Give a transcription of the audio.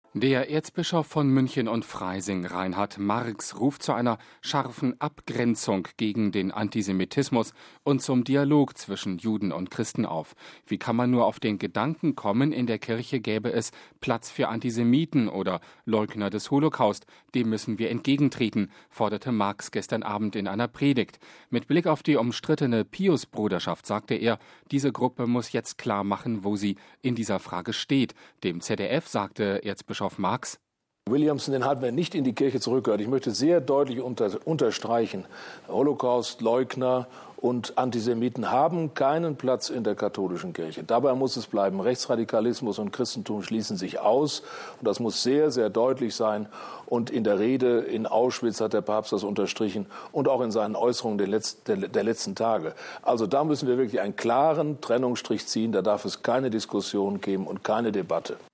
Der Erzbischof von München und Freising, Reinhard Marx, ruft zu einer scharfen Abgrenzung gegen den Antisemitismus und zum Dialog zwischen Juden und Christen auf. Wie kann man nur auf den Gedanken kommen, in der Kirche gäbe es Platz für Antisemiten oder Leugner des Holocaust? Dem müssen wir entgegentreten, forderte Marx gestern Abend in einer Predigt. Mit Blick auf die umstrittene Piusbruderschaft sagte er, diese Gruppe muss jetzt klar machen, wo sie in dieser Frage steht. Dem ZDF sagte Erzbischof Marx: Williamson, den halten wir nicht in die Kirche zurückgehört. Ich möchte sehr deutlich unterstreichen, Holocaust-Leugner und Antisemiten haben keinen Platz in der katholischen Kirche. Dabei muss es bleiben. Rechtsradikalismus und Christentum schließen sich aus. Und das muss sehr, sehr deutlich sein. Und in der Rede in Auschwitz hat der Papst das unterstrichen und auch in seinen Äußerungen der letzten Tage. Also da müssen wir wirklich einen klaren Trennungsstrich ziehen. Da darf es keine Diskussion geben und keine Debatte.